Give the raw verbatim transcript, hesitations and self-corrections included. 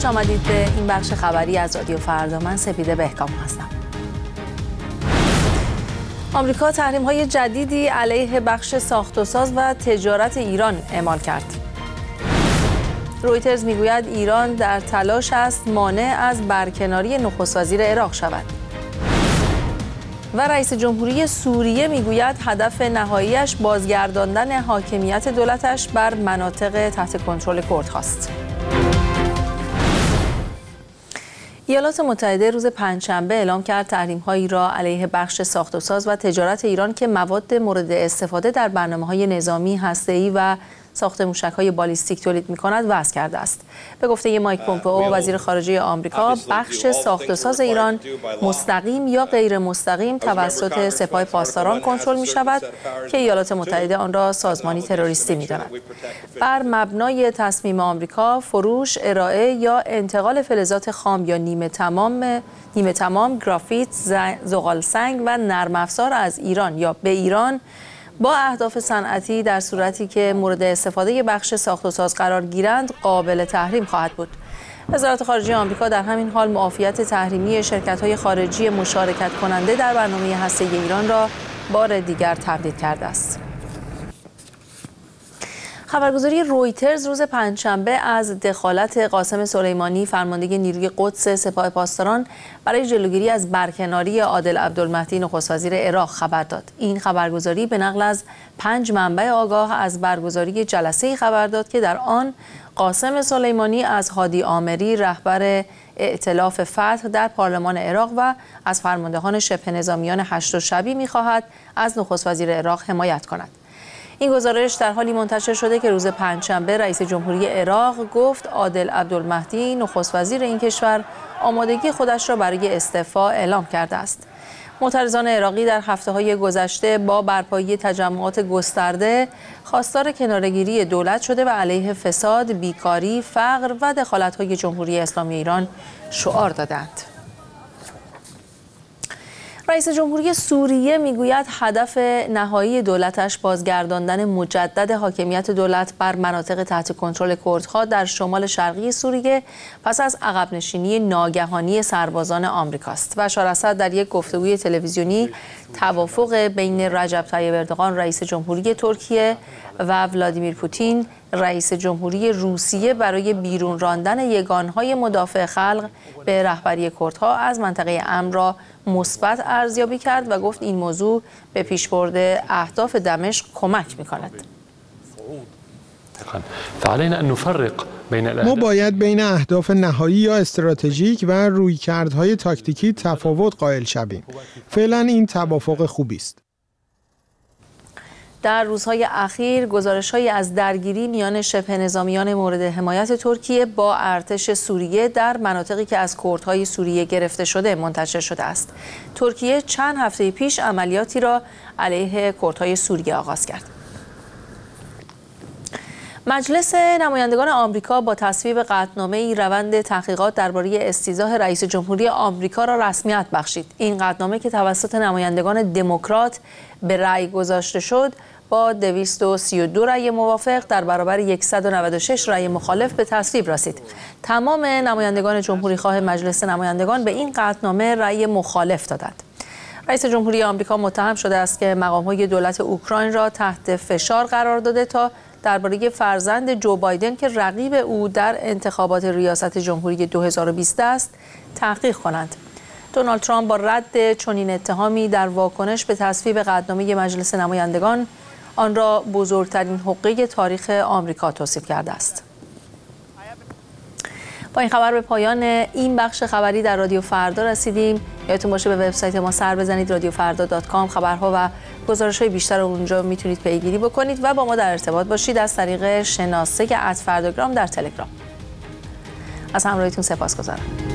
آمدید به این بخش خبری از رادیو فردا. من سپیده بهکام هستم. آمریکا تحریم‌های جدیدی علیه بخش ساخت و ساز و تجارت ایران اعمال کرد. رویترز میگوید ایران در تلاش است مانع از برکناری نخست وزیر عراق شود. و رئیس جمهوری سوریه میگوید هدف نهاییش بازگرداندن حاکمیت دولتش بر مناطق تحت کنترل کردهاست. ایالات متحده روز پنجشنبه اعلام کرد تحریم‌هایی را علیه بخش ساخت و ساز و تجارت ایران که مواد مورد استفاده در برنامه‌های نظامی، هسته‌ای و ساخت موشک‌های بالیستیک تولید می‌کند وضع کرده است. به گفته مایک پومپئو وزیر خارجه آمریکا، بخش ساخت و ساز ایران مستقیم یا غیر مستقیم توسط سپاه پاسداران کنترل می‌شود که ایالات متحده آن را سازمانی تروریستی می‌داند. بر مبنای تصمیم آمریکا، فروش، ارائه یا انتقال فلزات خام یا نیمه تمام نیمه تمام، گرافیت، زغال سنگ و نرم افزار از ایران یا به ایران با اهداف صنعتی در صورتی که مورد استفاده بخش ساخت و ساز قرار گیرند قابل تحریم خواهد بود. وزارت خارجه آمریکا در همین حال معافیت تحریمی شرکت‌های خارجی مشارکت کننده در برنامه هسته‌ای ایران را بار دیگر تمدید کرده است. خبرگزاری رویترز روز پنجشنبه از دخالت قاسم سلیمانی فرمانده نیروی قدس سپاه پاسداران برای جلوگیری از برکناری عادل عبدالمهدی نخست وزیر عراق خبر داد. این خبرگزاری به نقل از پنج منبع آگاه از برگزاری جلسه‌ای خبر داد که در آن قاسم سلیمانی از هادی آمری رهبر ائتلاف فتح در پارلمان عراق و از فرماندهان شبه نظامیان هشت‌الشبی می‌خواهد از نخست وزیر عراق حمایت کند. این گزارش در حالی منتشر شده که روز پنجشنبه رئیس جمهوری عراق گفت عادل عبدالمهدی نخست وزیر این کشور آمادگی خودش را برای استعفا اعلام کرده است. معترضان عراقی در هفته‌های گذشته با برپایی تجمعات گسترده خواستار کناره‌گیری دولت شده و علیه فساد، بیکاری، فقر و دخالت‌های جمهوری اسلامی ایران شعار دادند. رئیس جمهوری سوریه میگوید هدف نهایی دولتش بازگرداندن مجدد حاکمیت دولت بر مناطق تحت کنترل کردها در شمال شرقی سوریه پس از عقب نشینی ناگهانی سربازان آمریکاست. بشار اسد در یک گفتگوی تلویزیونی توافق بین رجب طیب اردوغان رئیس جمهوری ترکیه و ولادیمیر پوتین رئیس جمهوری روسیه برای بیرون راندن یگانهای مدافع خلق به رهبری کردها از منطقه امن را مثبت ارزیابی کرد و گفت این موضوع به پیشبرد اهداف دمشق کمک می‌کند. ما باید بین اهداف نهایی یا استراتژیک و رویکردهای تاکتیکی تفاوت قائل شویم. فعلا این توافق خوبی است. در روزهای اخیر گزارش‌هایی از درگیری میان شبه نظامیان مورد حمایت ترکیه با ارتش سوریه در مناطقی که از کردهای سوریه گرفته شده منتشر شده است. ترکیه چند هفته پیش عملیاتی را علیه کردهای سوریه آغاز کرد. مجلس نمایندگان آمریکا با تصویب قطعنامه‌ای روند تحقیقات درباره استیضاح رئیس جمهوری آمریکا را رسمیت بخشید. این قطعنامه که توسط نمایندگان دموکرات به رأی گذاشته شد با دویست و سی و دو رأی موافق در برابر صد و نود و شش رأی مخالف به تصویب رسید. تمام نمایندگان جمهوری‌خواه مجلس نمایندگان به این قطعنامه رأی مخالف دادند. رئیس جمهوری آمریکا متهم شده است که مقام‌های دولت اوکراین را تحت فشار قرار داده تا درباره فرزند جو بایدن که رقیب او در انتخابات ریاست جمهوری دو هزار و بیست است تحقیق کنند. دونالد ترامپ با رد چنین اتهامی در واکنش به تصویب قطعنامه مجلس نمایندگان آن را بزرگترین حقه تاریخ آمریکا توصیف کرده است. با این خبر به پایان این بخش خبری در رادیو فردا رسیدیم. یادتون باشه به وبسایت ما سر بزنید رادیو فردا دات کام. خبرها و گزارش‌های بیشتر رو اونجا میتونید پیگیری بکنید و با ما در ارتباط باشید از طریق شناسه ات فرداگرام در تلگرام. از همراهیتون سپاسگزارم.